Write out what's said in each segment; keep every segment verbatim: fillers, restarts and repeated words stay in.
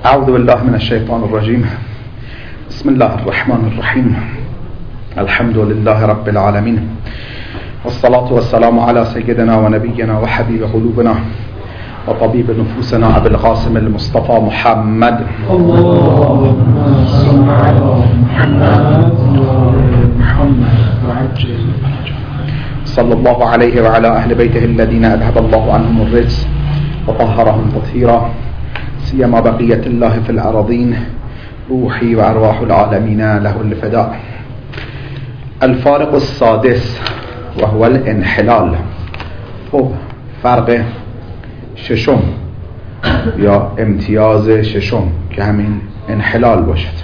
أعوذ بالله من الشيطان الرجيم. بسم الله الرحمن الرحيم. الحمد لله رب العالمين، والصلاة والسلام على سيدنا ونبينا وحبيب قلوبنا وطبيب نفوسنا أبي القاسم المصطفى محمد. اللهم صل على محمد وعجل صلى الله عليه وعلى أهل بيته الذين أذهب الله عنهم الرجس وطهرهم تطهيرا، سيما بقية الله في الأراضين، روحي وأرواح العالمين له الفداء. الفارق السادس وهو الانحلال. خب فرق ششم یا امتیاز ششم که همین انحلال باشد.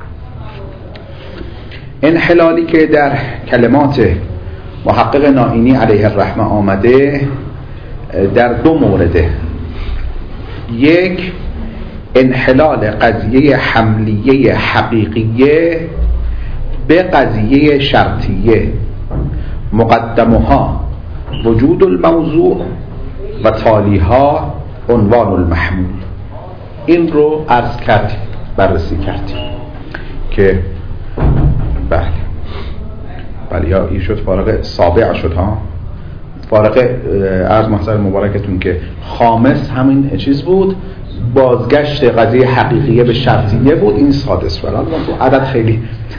انحلالی که در کلمات محقق نائینی علیه الرحمه آمده در دو مورده. یک، انحلال قضیه حملیه حقیقیه به قضیه شرطیه، مقدمها وجود الموضوع و تالیها عنوان المحمول. این رو عرض کردیم، بررسی کردیم که بله بله یا این شد فارق سابع شد ها. فارق عرض محضر مبارکتون که خامس همین چیز بود، بازگشت قضیه حقیقیه به شرطیه بود. این سادس بود. عدد خیلی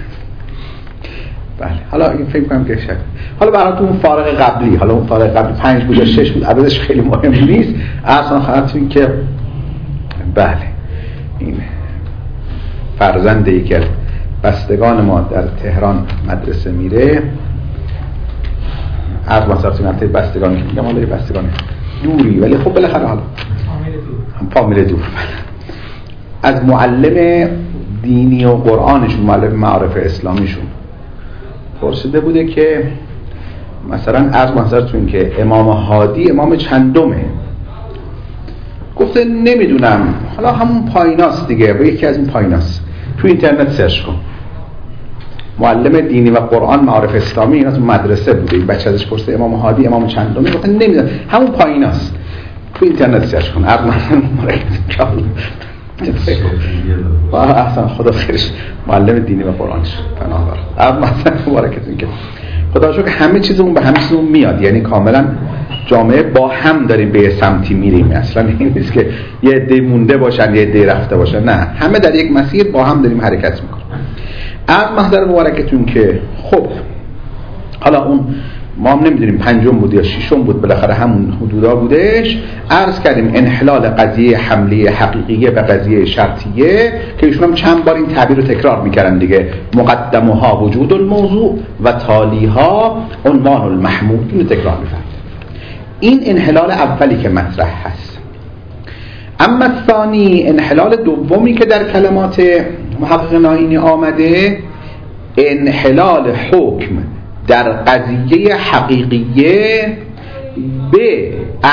بله حالا این فکر کنم که شد. حالا براتون اون فارق قبلی، حالا اون فارق قبلی پنج بود یا شش بود، عددش خیلی مهم نیست. اصلا خاطرتون که بله این فرزند یکی از بستگان ما در تهران مدرسه میره. عرض مثلا نقطه بستگان که میگم حالا بستگان دوری، ولی خب بالاخره حالا فامیل دور از معلم دینی و قرآنشون، معلم معارف اسلامیشون پرسیده بوده که مثلا عرض منظرتون که امام هادی امام چندمه؟ گفته نمیدونم، حالا همون پاییناست دیگه، با یکی از این پاییناست، تو اینترنت سرچ کن. معلم دینی و قرآن معارف اسلامی اینا تو مدرسه بوده. این بچه ازش پرسیده امام هادی امام چندمه؟ گفته نمیدونم، همون پاییناست، تو اینترنت سرچ کن. عرض مثلا مبارکتون احسن خدا خیرش، معلم دینی و قرآنش پناه بر. عرض مثلا مبارکتون که خدا شکر همه چیزمون به همه چیزمون میاد، یعنی کاملا جامعه با هم داریم به سمتی میریم. اصلا این نیست که یه عده مونده باشن یه عده رفته باشن، نه، همه در یک مسیر با هم داریم حرکت میکنیم. عرض محضر مبارکتون که خب حالا اون ما هم نمیدونیم پنجم بود یا ششم بود، بالاخره همون حدودا بودش. عرض کردیم انحلال قضیه حمله حقیقیه به قضیه شرطیه که ایشون هم چند بار این تعبیر رو تکرار میکردن دیگه، مقدمها وجود الموضوع و تالیها عنوان المحمول. اینو تکرار میفرد. این انحلال اولی که مطرح هست. اما الثانی، انحلال دومی که در کلمات محقق نائینی آمده، انحلال حکم در قضیه حقیقیه به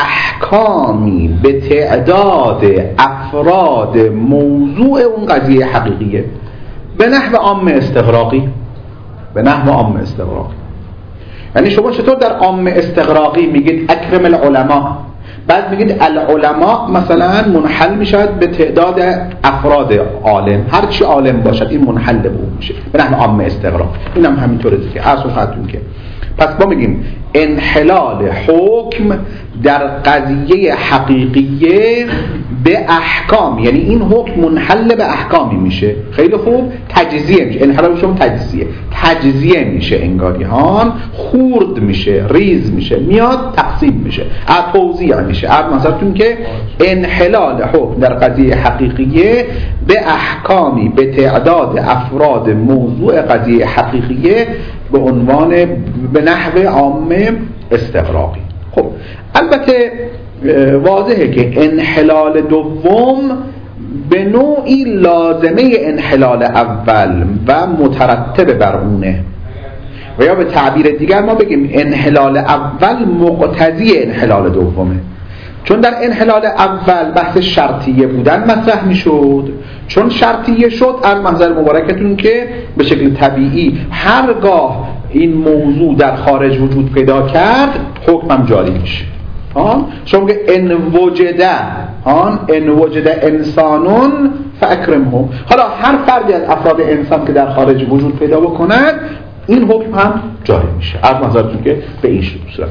احکامی به تعداد افراد موضوع اون قضیه حقیقیه به نحو عام استغراقی. به نحو عام استغراقی یعنی شما چطور در عام استغراقی میگید اکرم العلماء، بعد میگید العلماء مثلا منحل میشد به تعداد افراد عالم، هر چی عالم باشد این منحل به اون میشه به نحو عام استغراق. این هم همینطوره دیگه. عرض خدمتتون که پس ما میگیم انحلال حکم در قضیه حقیقیه به احکام، یعنی این حکم منحل به احکامی میشه. خیلی خوب، تجزیه میشه. انحلال شما تجزیه تجزیه میشه، انگاریهان خورد میشه، ریز میشه، میاد تقسیم میشه، توزیع میشه. عرض مثلا که انحلال حکم در قضیه حقیقیه به احکامی به تعداد افراد موضوع قضیه حقیقیه به عنوان به نحو عام استغراقی. خب البته واضحه که انحلال دوم به نوعی لازمه انحلال اول و مترتب بر اونه، و یا به تعبیر دیگر ما بگیم انحلال اول مقتضی انحلال دومه. چون در انحلال اول بحث شرطیه بودن مطرح میشد، چون شرطیه شد از منظر مبارکتون که به شکل طبیعی هرگاه این موضوع در خارج وجود پیدا کرد حکمم جاری میشه. آن شما که ان وجده آن ان وجده انسانون فاکرمهم. حالا هر فردی از افراد انسان که در خارج وجود پیدا بکند این حکم هم جاری میشه. از نظرتون که به این صورت.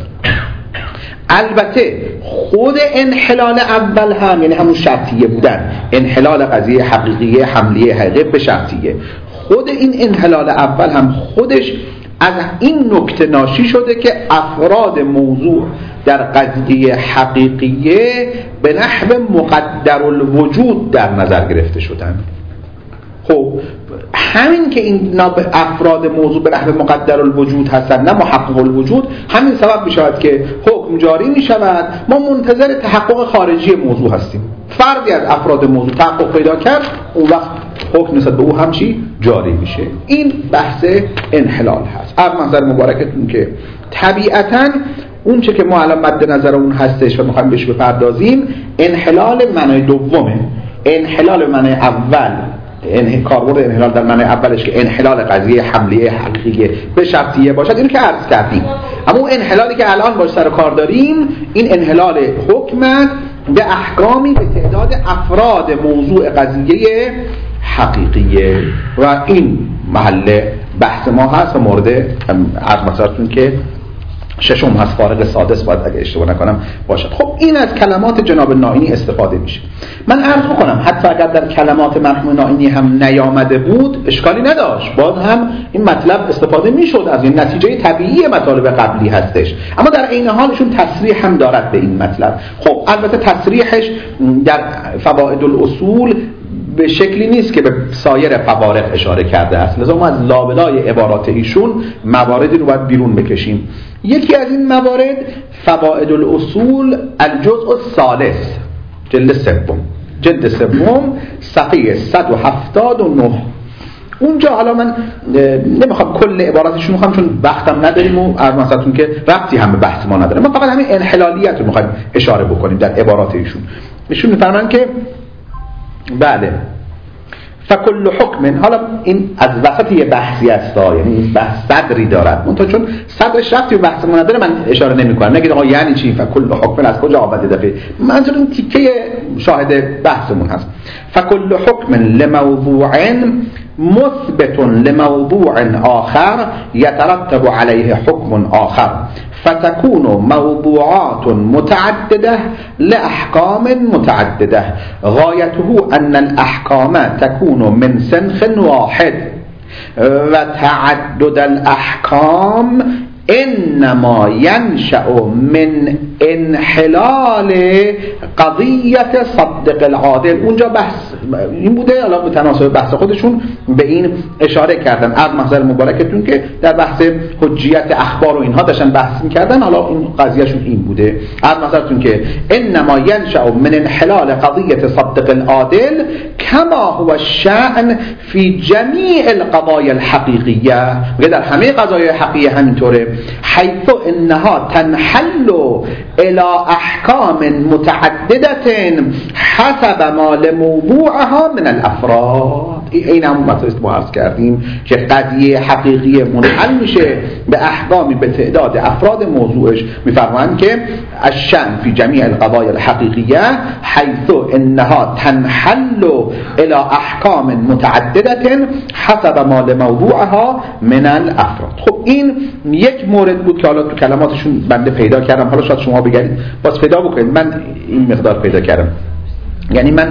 البته خود انحلال اول هم، یعنی همون شرطیه بودن، انحلال قضیه حقیقیه حملیه حقیقی به شرطیه، خود این انحلال اول هم خودش از این نکته ناشی شده که افراد موضوع در قضیه حقیقیه به نحو مقدر الوجود در نظر گرفته شدن. خب همین که این افراد موضوع به نحو مقدر الوجود هستند نه محقق الوجود، همین سبب می شود که حکم جاری می شود. ما منتظر تحقق خارجی موضوع هستیم. فردی از افراد موضوع تحقق پیدا کرد، اون وقت حکم نسبت به او هم چی جاری میشه. این بحث انحلال هست. از منظر مبارکتون که طبیعتاً اون چه که ما الان مد نظر اون هستش و میخوایم بهش بپردازیم، انحلال معنای دومه. انحلال معنای اول، این کاربرد انحلال در معنای اولش که انحلال قضیه حملیه حقیقیه به شرطیه باشد، اینو که عرض کردیم. اما اون انحلالی که الان باش سر کار داریم، این انحلال حکمت به احکامی به تعداد افراد موضوع قضیه حقیقیه و این محل بحث ما هست و مورد عرض مسئلتون که ششم هست، فارق سادس باید اگه اشتباه نکنم باشد. خب این از کلمات جناب نائینی استفاده میشه. من عرض میکنم حتی اگر در کلمات مرحوم نائینی هم نیامده بود اشکالی نداشت، باز هم این مطلب استفاده میشد، از این نتیجه طبیعی مطالب قبلی هستش. اما در عین حال ایشون تصریح هم دارد به این مطلب. خب البته تصریحش در فوائد الاصول به شکلی نیست که به سایر فوارق اشاره کرده است، لذا ما از لابلای عبارات ایشون مواردی رو باید بیرون بکشیم. یکی از این موارد فوائد الاصول الجزء الثالث، جلد سوم، جلد سوم صفحه صد و هفتاد و نه. اونجا حالا من نمیخوام کل عباراتشون میخوام چون وقتم نداریم و عرض مثلتون که ربطی هم به بحث ما نداره، ما فقط همین انحلالیت رو میخوایم اشاره بکنیم در عبارات ایشون. ایشون میفرمایند که بله فکل حکم، حالا این از وسط یه بحثی است، یعنی این بحث صدری دارد، منتها چون صدرش رفتی و بحث ما نداره من اشاره نمی کنم. نگید آقا یعنی چی فکل حکم، از کجا آمده دفعه؟ منظور این تیکه شاهد بحثمون هست. فکل حکم لموضوع مثبت لموضوع آخر يترتب عليه حكم آخر فتكون موضوعات متعددة لأحكام متعددة غايته أن الأحكام تكون من سنخ واحد وتعدد الأحكام انما ينشأ من انحلال قضیت صدق العادل. اونجا بحث این بوده، حالا به تناسب بحث خودشون به این اشاره کردن. از محضر مبارکتون که در بحث حجیت اخبار و اینها داشتن بحث می‌کردن، حالا این قضیهشون این بوده. از محضرتون که انما ينشأ من انحلال قضیت صدق العادل كما هو الشأن في جميع القضايا الحقيقية، و در همه قضایای حقیقی همینطوره، حيث انها تنحل الى احکام متعددة حسب ما لموضوعها من الافراد. این هم مطلب ما عرض کردیم که قضیه حقیقی منحل میشه به احکامی به تعداد افراد موضوعش. میفرمایند که الشأن في جميع القضايا الحقيقية حيث انها تنحل الى احکام متعددة حسب ما لموضوعها من الافراد. خب این یک مورد بود که حالا تو کلماتشون بنده پیدا کردم، حالا شاید شما بگید باز پیدا بکنید، من این مقدار پیدا کردم. یعنی من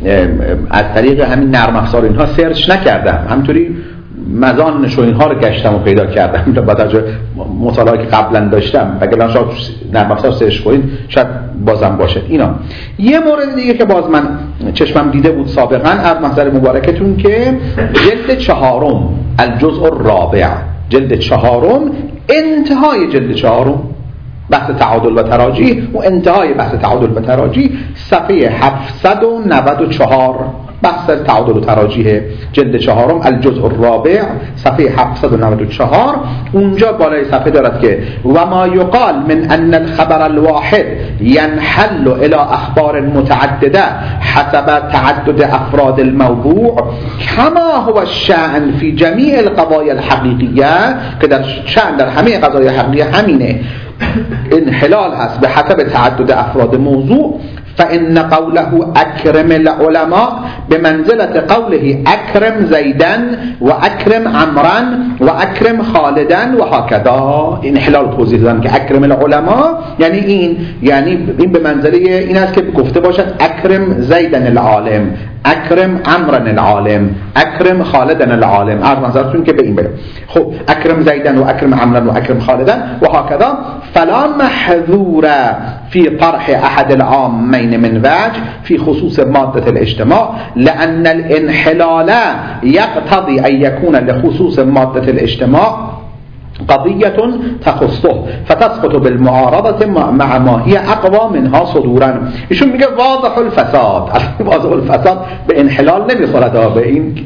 از طریق همین نرم افزار اینها سرچ نکردم، همینطوری مزانش و اینها رو گشتم و پیدا کردم با توجه مطالعاتی که قبلا داشتم. اگر شاید نرم افزار سرچ کنید شاید بازم باشه. اینا یه مورد دیگه که باز من چشمم دیده بود سابقا از محضر مبارکتون که جلد چهارم الجزء الرابع، جلد چهارم، انتهای جلد چهارم بحث تعادل و تراجیح و انتهای بحث تعادل و تراجیح صفحه هفتصد و نود و چهار، بحث تعادل و تراجیح جلد چهارم الجزء الرابع صفحه هفتصد و نود و چهار. اونجا بالای صفحه دارد که و ما یقال من ان الخبر الواحد ينحل الى اخبار متعدده حسب تعدد افراد الموضوع كما هو الشأن في جميع القضايا الحقيقية، که در شأن در همه قضايا حقیقی همینه، انحلال هست به حسب تعدد افراد موضوع. فإن قوله اکرم العلماء به منزلت قوله اکرم زیدن و اکرم عمرن و اکرم خالدن و هکذا. این انحلال توضیح دادم که اکرم العلماء یعنی این، یعنی این به منزله این است که گفته باشد اکرم زیدن العالم، اکرم عمرن العالم، اکرم خالدن العالم. عرض نظرتون که به این بره. خب اکرم زیدن و اکرم عمرن و اکرم خالدن و هکذا. فلا محذور في طرح احد العامين من وجه في خصوص مادة الاجتماع لأن الانحلال يقتضي أن يكون لخصوص مادة الاجتماع قضية تخصه فتسقط بالمعارضة مع ما هي أقوى منها صدورا. ایشون میگه واضح الفساد. واضح الفساد به انحلال نمیخورد، به این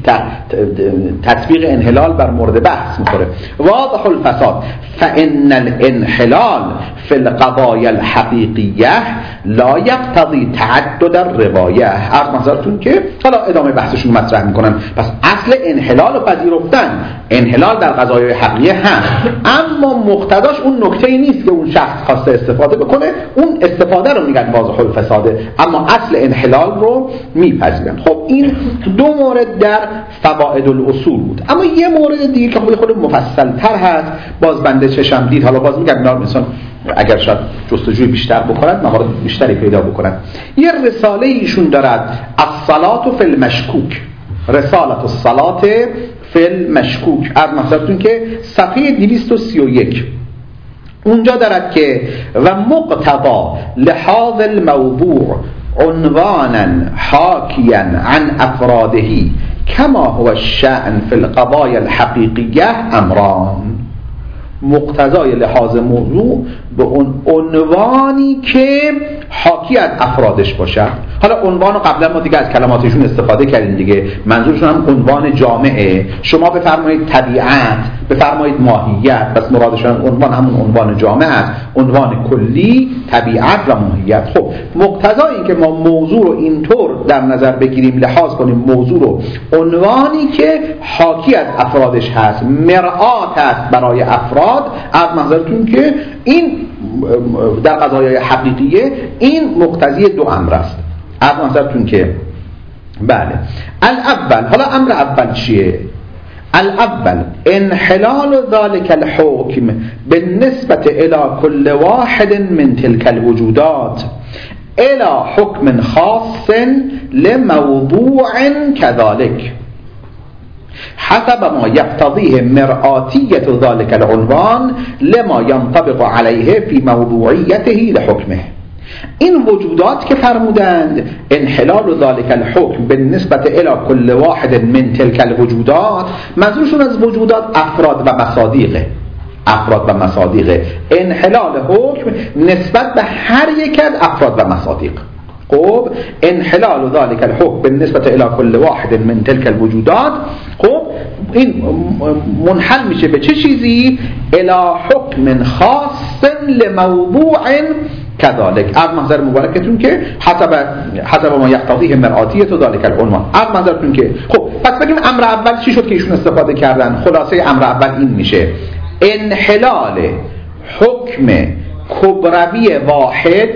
تطبیق انحلال بر مورد بحث میخوره. واضح الفساد فإن الانحلال في القضايا الحقيقية لا يقتضي تعدد الرواية. عرض نظرتون که حالا ادامه بحثشون مطرح میکنن. پس اصل انحلال رو پذیرفتن، انحلال در قضایای حقیقیه هست، اما مقتضاش اون نکته‌ای نیست که اون شخص خواسته استفاده بکنه، اون استفاده رو میگن واضح الفساده، اما اصل انحلال رو میپذیرن. خب این دو مورد در فوائد الاصول بود. اما یه مورد دیگه که خود مفصل تر هست، باز بنده چشم دید، حالا باز میگم اینا مثلا اگر شاید جستجوی بیشتر بکنند موارد بیشتری پیدا بکنند. یه رساله ایشون دارد الصلاة فی المشکوک، رسالت الصلاة فی المشکوک. عرض نظرتون که صفحه دویست و سی و یک اونجا دارد که و مقتضا لهذا الموضوع عنوانا حاکیا عن افراده کما هو الشأن فی القضايا الحقیقیه امران. مقتضای لحاظ موضوع به اون عنوانی که حاکی از افرادش باشد. حالا عنوان رو قبلا ما دیگه از کلماتشون استفاده کردیم دیگه، منظورشون هم عنوان جامعه. شما بفرمایید طبیعت، بفرمایید ماهیت، پس مرادشون عنوان همون عنوان جامعه است، عنوان کلی طبیعت و ماهیت. خب مقتضای این که ما موضوع رو اینطور در نظر بگیریم، لحاظ کنیم موضوع رو عنوانی که حاکی از افرادش هست، مرآت است برای افراد. از نظرتون که این در قضایای حقیقیه این مقتضی دو امر است. از نظرتون که بله الاول، حالا امر اول چیه؟ الاول انحلال ذلك الحكم بالنسبة الى كل واحد من تلك الوجودات الى حكم خاص لموضوع كذلك حسب ما يقتضيه مرآتية ذلك العنوان لما ينطبق عليه في موضوعيته لحكمه. این وجودات که فرمودند انحلال ذلك الحكم بالنسبة الى كل واحد من تلك الوجودات، منظورشون از وجودات افراد و مصادیقه. افراد و مصادیقه انحلال حکم نسبت به هر یک از افراد و مصادیق. خب انحلال ذلك الحكم بالنسبة الى كل واحد من تلك الوجودات، خب این منحل میشه به چه چیزی؟ الى حكم خاص لموضوع كذلك. از منظر مبارکتون که حسب حسب ما یقتضیه مرآتیه ذلك العنوان. از منظرتون که خب پس بگیم امر اول چی شد که ایشون استفاده کردن؟ خلاصه امر اول این میشه انحلال حکم کبروی واحد،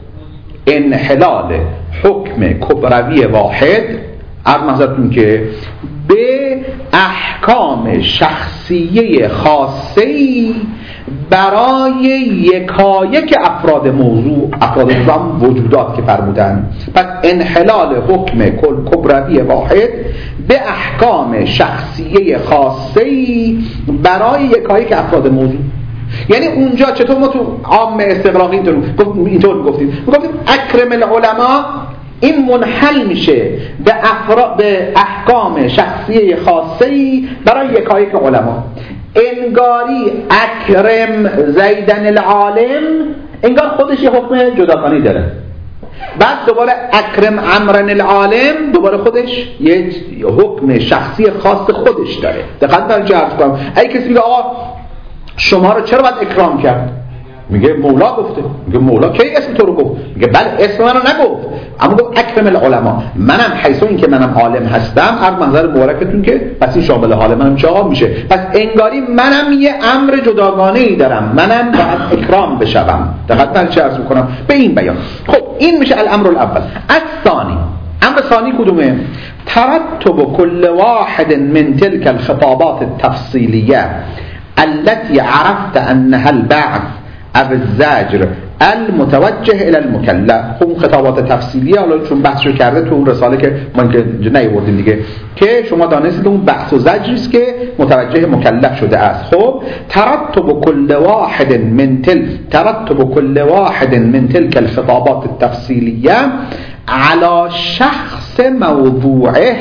انحلال حکم کبروی واحد از منظرتون که به احکام شخصیه خاصی برای یکایک افراد موضوع، افراد نظام وجودات که فرمودن. پس انحلال حکم کبروی واحد به احکام شخصیه خاصی برای یکایک افراد موضوع. یعنی اونجا چطور ما تو عام استقراقی اینطور اینطور میگفتیم میگفتیم اکرم العلماء، این منحل میشه به افراد به احکام شخصی خاصی برای یکایک علما. انگاری اکرم زیدن العالم انگار خودش یه حکم جداگانه داره، بعد دوباره اکرم عمرن العالم دوباره خودش یه حکم شخصی خاص خودش داره. دقت کنید جواب کنم. اگه کسی بگه آقا شما رو چرا باید اکرام کرد؟ میگه مولا گفته. میگه مولا کی اسم تو رو گفت؟ میگه بله اسم منو نگفت، اما گفت اکرم العلماء. منم حیث این که منم عالم هستم از منظر مبارکتون که پس این شامل حال منم چه میشه. پس انگاری منم یه امر جداگانه ای دارم، منم باید اکرام بشم. دقت من چه عرض میکنم به این بیان. خب این میشه الامر الاول. الثانی، امر ثانی کدومه؟ ترتب كل واحد من تلك الخطابات التفصيلية التي عرفت أنها البعث أو الزجر المتوجه الى المکلف. خب خطابات تفصیلیه حالا چون بحث رو کرده تو اون رساله که ما که نیاوردیم دیگه، که شما دانستید اون بحث و زجری است که متوجه مکلف شده است. خب ترتب كل واحد من تل ترتب كل واحد من تلك الخطابات التفصيليه على شخص موضوعه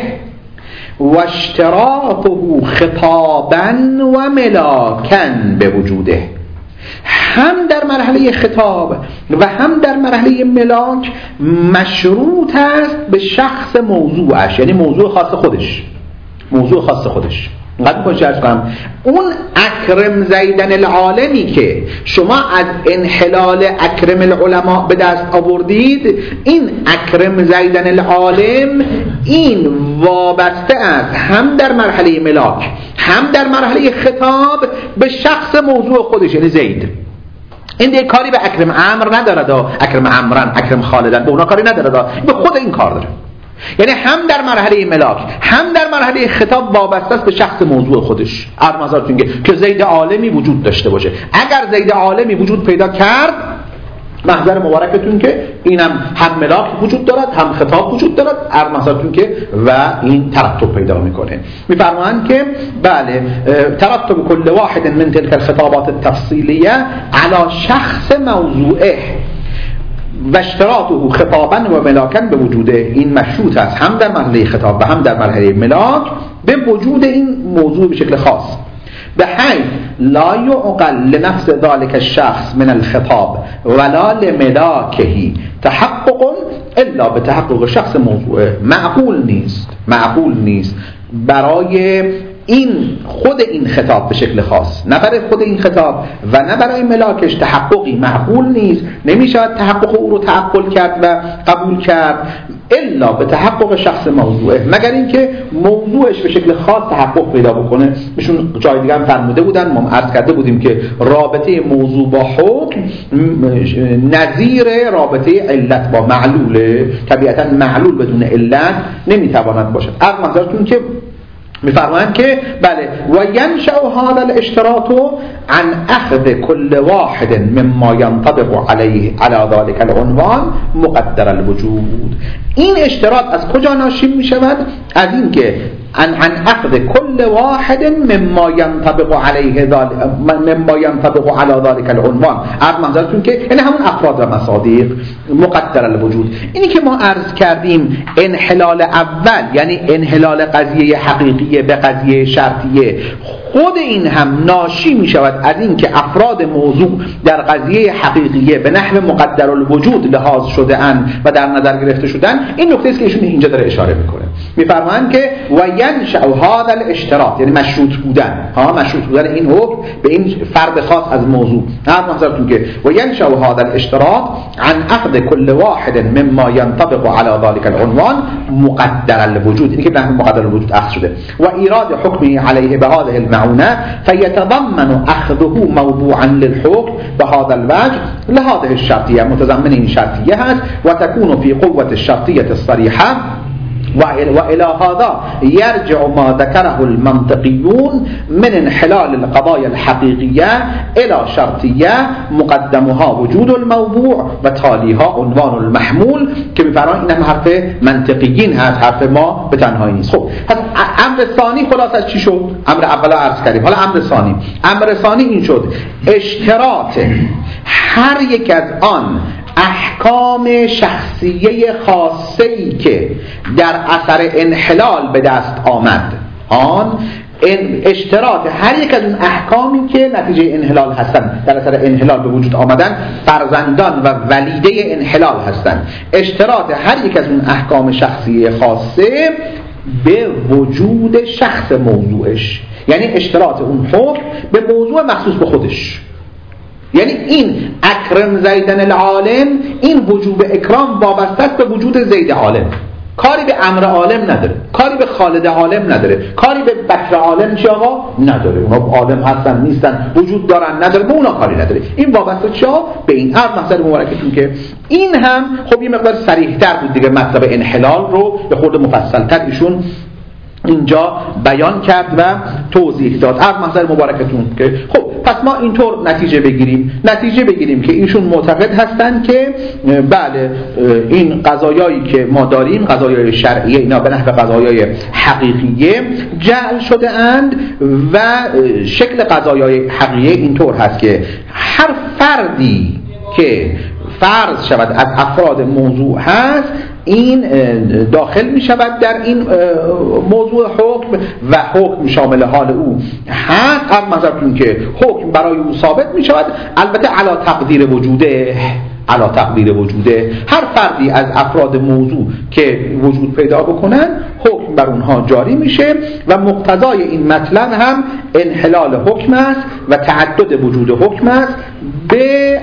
واشتراطه خطابا وملاكا بوجوده. هم در مرحله خطاب و هم در مرحله ملاک مشروط است به شخص موضوعش، یعنی موضوع خاص خودش، موضوع خاص خودش. قد کنم چه کنم اون اکرم زیدن العالمی که شما از انحلال اکرم العلماء به دست آوردید، این اکرم زیدن العالم این وابسته است هم در مرحله ملاک هم در مرحله خطاب به شخص موضوع خودش، یعنی زید. این دیگه کاری به اکرم عمرو نداره دا، اکرم عمران، اکرم خالدن، به اونا کاری نداره دا، به خود این کار داره. یعنی هم در مرحله ملاک هم در مرحله خطاب وابسته است به شخص موضوع خودش. ارمزارتون که زید عالمی وجود داشته باشه. اگر زید عالمی وجود پیدا کرد، محضر مبارکتون که اینم هم ملاک وجود دارد هم خطاب وجود دارد، ارمزارتون که و این ترتب پیدا میکنه. میفرمایند که بله ترتب كل واحد من تلك الخطابات التفصيليه على شخص موضوعه و اشتراطه خطابا و ملاکا به وجوده. این مشروط است هم در مرحله خطاب و هم در مرحله ملاک به وجود این موضوع به شکل خاص، به حیث لا يعقل لنفس ذلك الشخص من الخطاب ولا لملاکه تحقق الا به تحقق شخص موضوعه. معقول نیست، معقول نیست برای این خود این خطاب به شکل خاص، نه برای خود این خطاب و نه برای ملاکش تحققی معقول نیست، نمیشود تحقق او رو تعقل کرد و قبول کرد الا به تحقق شخص موضوعه، مگر اینکه موضوعش به شکل خاص تحقق پیدا بکنه. بهشون جای دیگه هم فرموده بودن، ما عرض کرده بودیم که رابطه موضوع با حکم نظیر رابطه علت با معلوله. طبیعتا معلول بدون علت نمیتواند باشد. از منظرتون که میفرمایند که بله و ینشأ هذا الاشتراط عن اخذ كل واحد مما ينطبق عليه على ذلك العنوان مقدر الوجود. این اشتراط از کجا ناشی میشود؟ از این که عن عن اخذ كل واحد مما ينطبق عليه ذلك مما ينطبق على ذلك العنوان. عرض منظرتون که یعنی همون افراد و مصادیق مقدر الوجود. اینی که ما عرض کردیم انحلال اول یعنی انحلال قضیه حقیقیه به قضیه شرطیه، خود این هم ناشی می شود از این که افراد موضوع در قضیه حقیقیه به نحو مقدر الوجود لحاظ شده اند و در نظر گرفته شدن. این نکته است که ایشون اینجا داره اشاره میکنه. میفرمایند که و ینشأ هذا الاشتراط یعنی مشروط بودن، ها مشروط بودن این حکم به این فرد خاص از موضوع. هر منظرتون که و ینشأ هذا الاشتراط عن اخذ كل واحد مما ينطبق على ذلك العنوان مقدر الوجود، اینی که به نحو مقدر الوجود اخذ شده و ایراد حکمی علیه به هذه المعونه فیتضمن اخذه موضوعا للحكم بهذا الوجه لهذه الشرطیه، متضمن این شرطیه هست و تكون في قوة الشرطیه الصریحه وإلى هذا يرجع ما ذكره المنطقيون من انحلال القضايا الحقيقية إلى شرطية مقدمها وجود الموضوع و تاليها عنوان المحمول که میفرمان این هم حرف منطقیین هست، حرف ما به تنهایی نیست. خب پس امر ثانی خلاص از چی شد؟ امر اولا عرض کردیم، حالا امر ثانی. امر ثانی این شد اشتراط هر یک از آن احکام شخصیه خاصه‌ای که در اثر انحلال به دست آمد، آن اشتراط هر یک از اون احکامی که نتیجه انحلال هستند، در اثر انحلال به وجود آمدن، فرزندان و ولیده انحلال هستند، اشتراط هر یک از اون احکام شخصیه خاصه به وجود شخص موضوعش، یعنی اشتراط اون حکم به موضوع مخصوص به خودش. یعنی این اکرم زیدن العالم، این وجوب اکرام وابسته است به وجود زید عالم، کاری به امر عالم نداره، کاری به خالد عالم نداره، کاری به بکر عالم چی آقا نداره. اونا عالم هستن نیستن، وجود دارن نداره، به اونا کاری نداره. این وابسته چا به این عرض مثلا مبارکتون که این هم خب یه مقدار صریح‌تر بود دیگه، مطلب انحلال رو به خود مفصل‌تر ایشون اینجا بیان کرد و توضیح داد. عرض محضر مبارکتون که خب پس ما اینطور نتیجه بگیریم نتیجه بگیریم که ایشون معتقد هستند که بله این قضایایی که ما داریم قضایای شرعیه اینا به نحو قضایای حقیقیه جعل شده اند و شکل قضایای حقیقیه اینطور هست که هر فردی که فرض شود از افراد موضوع هست این داخل می شود در این موضوع حکم و حکم شامل حال او هست. از مثلا که حکم برای او ثابت می شود، البته علا تقدیر وجوده علا تقدیر وجوده هر فردی از افراد موضوع که وجود پیدا بکنن حکم بر اونها جاری میشه و مقتضای این مطلب هم انحلال حکم است و تعدد وجود حکم است به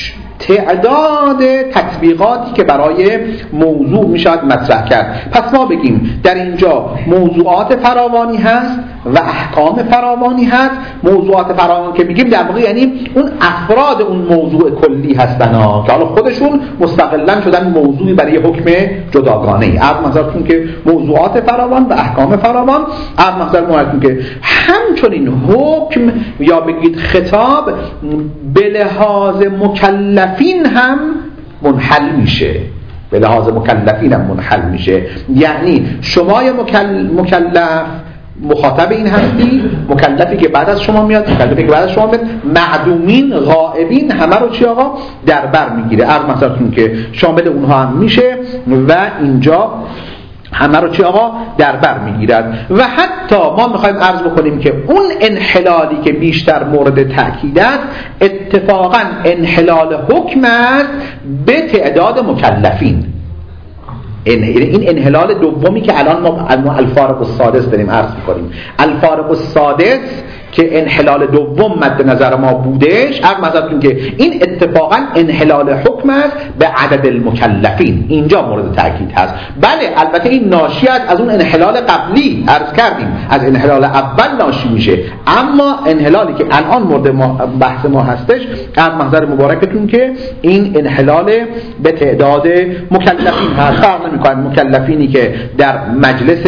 تعداد تطبیقاتی که برای موضوع میشود مطرح کرد. پس ما بگیم در اینجا موضوعات فراوانی هست و احکام فراوانی هست. موضوعات فراوانی که میگیم در واقع یعنی اون افراد اون موضوع کلی هستن ها که حالا خودشون مستقلا شدن موضوعی برای حکم جداگانه ای. عرض نظرتون که موضوعات فراوان و احکام فراوان، عرض نظرتون که همچنین حکم یا بگید خطاب به لحاظ مکلفین هم منحل میشه، به لحاظ مکلفین هم منحل میشه. یعنی شما مکل... مکلف مخاطب این هستی، مکلفی که بعد از شما میاد، مکلفی که بعد از شما میاد، معدومین غائبین همه رو چی آقا در بر میگیره. عرض مثلا که شامل اونها هم میشه و اینجا همه رو چی آقا در بر میگیرد. و حتی ما میخوایم عرض بکنیم که اون انحلالی که بیشتر مورد تأکید است اتفاقا انحلال حکم است به تعداد مکلفین. این انحلال دومی که الان ما الفارق السادس داریم عرض میکنیم، الفارق السادس که انحلال دوم مد نظر ما بودش، عرض مثلا که این اتفاقا انحلال حکم است به عدد المکلفین، اینجا مورد تأکید هست. بله البته این ناشی است از اون انحلال قبلی، عرض کردیم از انحلال اول ناشی میشه، اما انحلالی که الان مورد ما بحث ما هستش عرض محضر مبارکتون که این انحلال به تعداد مکلفین هست. فرق نمی‌کنه مکلفینی که در مجلس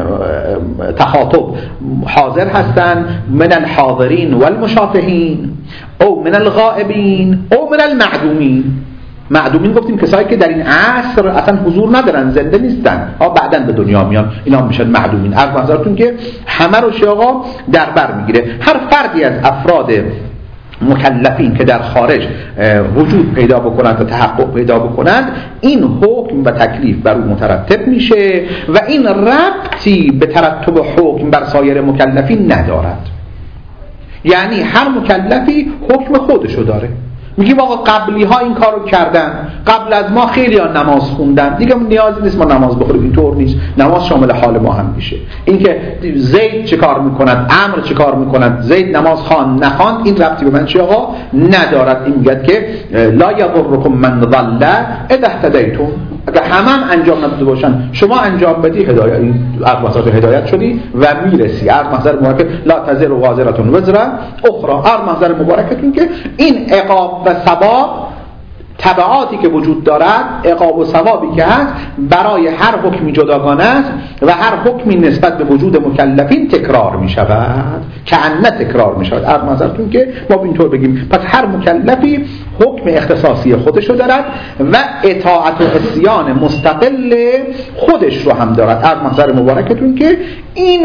تخاطب حاضر هستند من الحاضرین والمشافهین او من الغائبین او من المعدومین. معدومین گفتیم کسایی که در این عصر اصلا حضور ندارن، زنده نیستن، ها بعدن به دنیا میان، اینا میشن معدومین. عرض نظرتون که همه رو شاقا در بر میگیره. هر فردی از افراد مکلفین که در خارج وجود پیدا بکنند و تحقق پیدا بکنند این حکم و تکلیف بر او مترتب میشه و این ربطی به ترتب حکم بر سایر مکلفین ندارد. یعنی هر مکلفی حکم خودشو داره. میگیم آقا قبلی ها این کارو کردن، قبل از ما خیلی ها نماز خوندن، دیگه نیازی نیست ما نماز بخوریم، اینطور نیست. نماز شامل حال ما هم میشه. اینکه زید چه کار میکند، عمرو چه کار میکند، زید نماز خوان نخواند، این ربطی به من چی آقا ندارد. این میگه که لا یضرکم من ضل اذا اهتدیتم، اگر همه هم انجام نداده باشن شما انجام بدی هدایت، این واسط هدایت شدی و میرسی. عرض محضر مبارک لا تزر وازره وزر اخرى. عرض محضر مبارکتون که این عقاب و ثواب تبعاتی که وجود دارد، عقاب و ثوابی که هست برای هر حکمی جداگانه است و هر حکمی نسبت به وجود مکلفین تکرار می شود، کأنه تکرار می شود. عرض نظرتون که ما اینطور بگیم پس هر مکلفی حکم اختصاصی خودشو دارد و اطاعت و عصیان مستقل خودش رو هم دارد. عرض نظر مبارکتون که این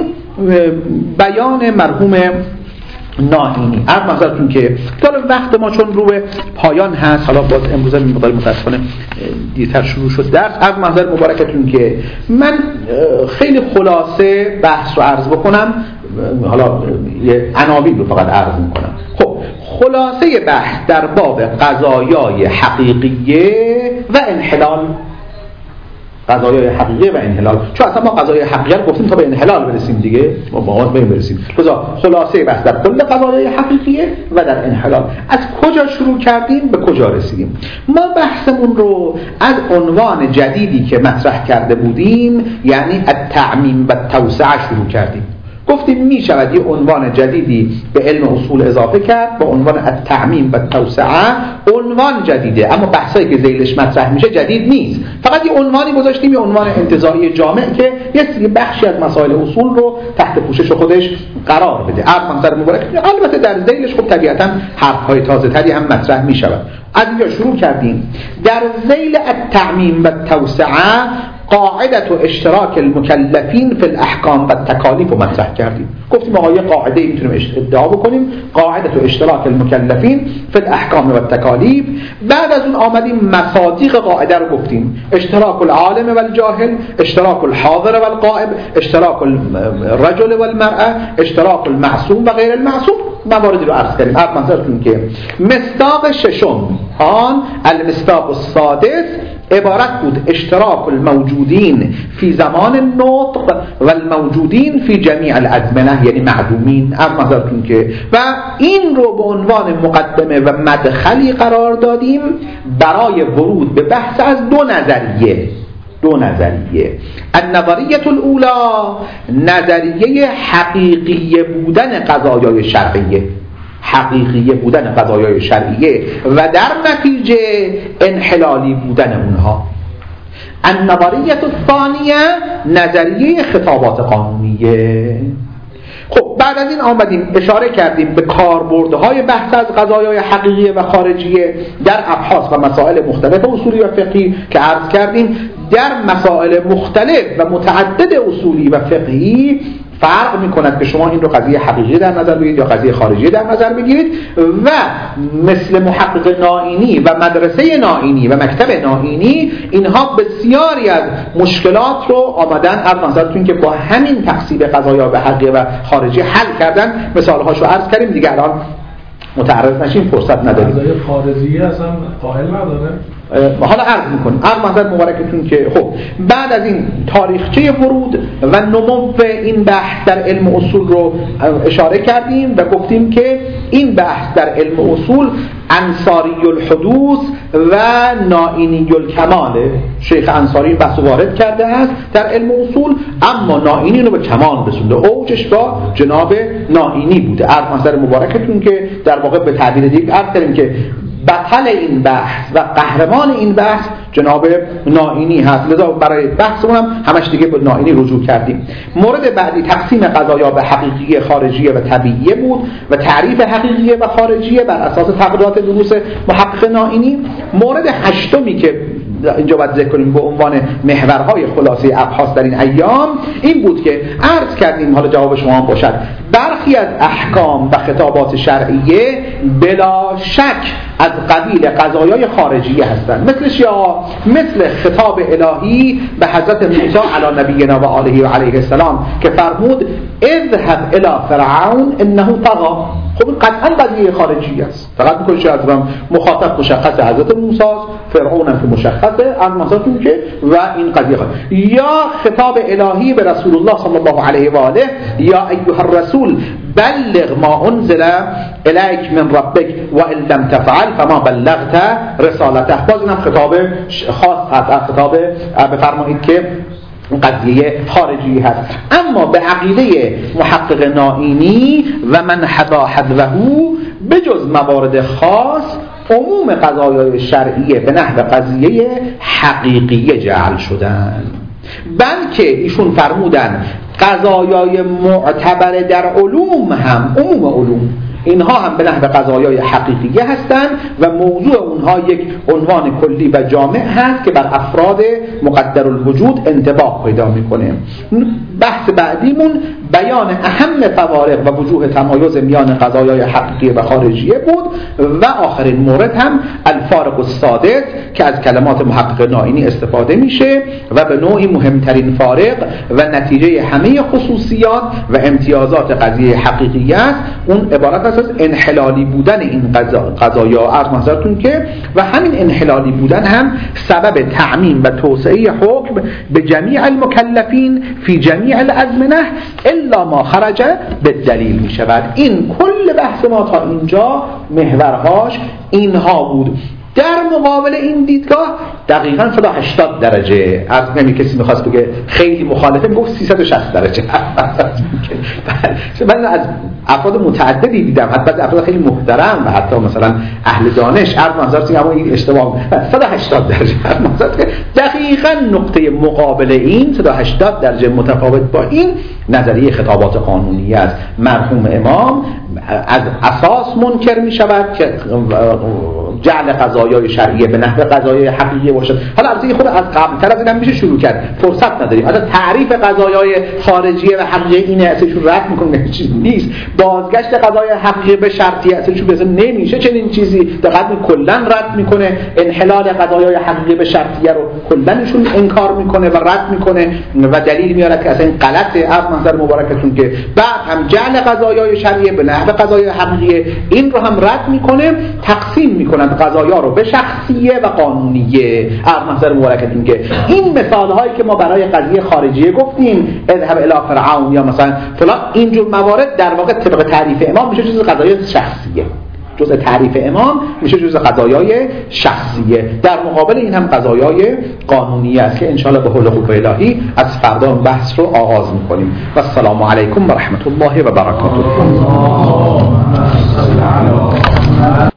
بیان مرحوم ناهینی. عرض نظرتون که حالا وقت ما چون رو به پایان هست، حالا باز امروز این مقدار متاسفانه دیرتر شروع شد درس. عرض نظر مبارکتون که من خیلی خلاصه بحث رو عرض بکنم، حالا یه عناوین رو فقط عرض میکنم. خب خلاصه بحث در باب قضایای حقیقیه و انحلال قضایای حقیقی و انحلال. چون اصلا ما قضایای حقیقی رو گفتیم تا به انحلال برسیم دیگه، ما با به برسیم. لذا خلاصه بحث در کل قضایای حقیقیه و در انحلال. از کجا شروع کردیم به کجا رسیدیم؟ ما بحثمون رو از عنوان جدیدی که مطرح کرده بودیم، یعنی التعمیم و التوسعه شروع کردیم. گفتیم می شود یه عنوان جدیدی به علم اصول اضافه کرد با عنوان التعمیم و التوسعه. عنوان جدیده اما بحثایی که ذیلش مطرح میشه جدید نیست، فقط یه عنوانی گذاشتیم، یه عنوان انتزاعی جامع که یه سری بخشی از مسائل اصول رو تحت پوشش خودش قرار بده. عرض منظر مبارک البته در ذیلش خب طبیعتا حرف‌های تازه‌تری هم مطرح می شود. از اینجا شروع کردیم. در ذیل التعمیم و التوسعه قاعدت و اشتراک المکلفین فی الاحکام و التکالیف رو مطرح کردیم. گفتیم آقا یه قاعده ای میتونیم ادعا بکنیم، قاعدت و اشتراک المکلفین فی الاحکام و التکالیف. بعد از اون آمدیم مصادیق قاعده رو گفتیم: اشتراک العالم و الجاهل، اشتراک الحاضر و الغائب، اشتراک الرجل و المرأة، اشتراک المعصوم و غیر المعصوم. مواردی رو عرض کردیم. عرض منظرتون که مصداق ششم آن المصداق السادس عبارت بود اشتراک الموجودین فی زمان النطق و الموجودین فی جمیع الازمنه، یعنی معدومین. از منظرتون که و این رو به عنوان مقدمه و مدخلی قرار دادیم برای ورود به بحث از دو نظریه. دو نظریه: النظریه الاولی، نظریه حقیقی بودن قضایای شرعیه، حقیقی بودن قضایای شرعیه و در نتیجه انحلالی بودن اونها. النظریه الثانیه، نظریه خطابات قانونیه. خب بعد از این آمدیم اشاره کردیم به کاربردهای بحث از قضایای حقیقی و خارجیه در ابحاث و مسائل مختلف اصولی و فقهی که عرض کردیم. در مسائل مختلف و متعدد اصولی و فقهی فرق می‌کند که شما این رو قضیه حقیقی در نظر بگیرید یا قضیه خارجی در نظر بگیرید. و مثل محقق نائینی و مدرسه نائینی و مکتب نائینی، اینها بسیاری از مشکلات رو آمدن از نظرتون که با همین تقسیم قضایا به حقیقی و خارجی حل کردن. مثال‌هاشو عرض کردیم دیگه، الان متعرض نشیم، فرصت نداریم. قضایای خارجی اصلا قائل نداره. حالا عرض میکنیم. عرض منظر مبارکتون که خب بعد از این تاریخچه ورود و نمو این بحث در علم اصول رو اشاره کردیم و گفتیم که این بحث در علم اصول انصاری الحدوث و نائینی الکماله. شیخ انصاری بحث وارد کرده است در علم اصول، اما نائینی رو به کمال رسونده. اوجش با جناب نائینی بوده. عرض منظر مبارکتون که در واقع به تعبیر دیگه عرض کردیم که بطل این بحث و قهرمان این بحث جناب نائینی هست. لذا برای بحثمون هم همش دیگه به نائینی رجوع کردیم. مورد بعدی تقسیم قضایا به حقیقی خارجیه و طبیعیه بود و تعریف حقیقیه و خارجیه بر اساس تقریرات دروس محقق نائینی. مورد هشتمی که اینجا باید ذکر کنیم به عنوان محورهای خلاصه ابحاث در این ایام این بود که عرض کردیم، حالا جواب شما هم باشد، برخی از احکام و خطابات شرعیه بلا شک از قبیل قضایای خارجیه هستند. مثل یا مثل خطاب الهی به حضرت موسی علی نبینا و آله و علیه السلام که فرمود اذهب الی فرعون انه طغى. خب قطعا قضیه خارجی است. فقط میکنه شاید مخاطب مشخص حضرت موسی، فرعون هم که مشخصه از منظورتون که و این قضیه خارجی. یا خطاب الهی به رسول الله صلی الله علیه و آله یا ایها الرسول بلغ ما انزل الیک من ربک و ان لم تفعل فما بلغت رسالته. باز اینم خطاب خاص هست، خطاب بفرمایید که قضیه خارجی هست. اما به عقیده محقق نائینی و من حدا حذوه بجز موارد خاص عموم قضایای شرعیه به نحو قضیه حقیقیه جعل شدن. بلکه ایشون فرمودن قضایای معتبر در علوم هم، عموم علوم اینها هم به نحو قضایای حقیقیه هستند و موضوع اونها یک عنوان کلی و جامع هست که بر افراد مقدر الوجود انطباق پیدا میکنه. بحث بعدیمون بیان اهم فوارق و وجوه تمایز میان قضایای حقیقیه و خارجیه بود و آخرین مورد هم الفارق السادس که از کلمات محقق نائینی استفاده میشه و به نوعی مهمترین فارق و نتیجه همه خصوصیات و امتیازات قضیه حقیقیه است. اون عبارت اساس انحلالی بودن این قضایا عرض محضرتون که و همین انحلالی بودن هم سبب تعمیم و توسعه حکم به جمیع المکلفین فی جمیع الازمنه الا ما خرج به دلیل می شود. این کل بحث ما تا اینجا محورهاش اینها بود. در مقابل این دیدگاه دقیقاً صد و هشتاد درجه، از نمی کسی میخواست بگه خیلی مخالفه میگفت سیصد و شصت درجه. من از افراد متعددی دیدم، حتی افراد خیلی محترم و حتی مثلا اهل دانش عرض منظرت اما این اشتباه صد و هشتاد درجه دقیقاً نقطه مقابل این صد و هشتاد درجه متفاوت با این نظریه خطابات قانونی است. مرحوم امام از اساس منکر می شود که جعل قضایای شرعیه به نحو قضایای حقیقی باشد. حالا البته خود از قبل تر از اینم میشه شروع کرد، فرصت نداریم. حالا تعریف قضایای خارجیه و حقیقی اینه اصلشون رد میکنه چیزی نیست. بازگشت قضای حقیقی به شرطیه اصلشون بزن نمیشه چنین چیزی. دقیقاً کلا رد میکنه. انحلال قضایای حقیقی به شرطیه رو کلنشون انکار میکنه و رد میکنه و دلیل میاره که اصلا این غلطه. از منظر مبارکتون که بعد هم جعل قضایای شرعیه به نحو قضایای حقیقی این رو هم رد میکنه، تقسیم میکنن قضایا رو به شخصیه و قانونیه. از منظر مبارکتون که این مثال هایی که ما برای قضیه خارجیه گفتیم اذهب الی فرعون یا مثلا فلان، اینجور موارد در واقع طبق تعریف امام میشه جزء قضایای شخصیه، جزء تعریف امام میشه جزء قضایای شخصیه. در مقابل این هم قضایای قانونی است که انشاءالله به حول قوه الهی از فردا بحث رو آغاز میکنیم. و السلام علیکم و رحمت الله و برکاته.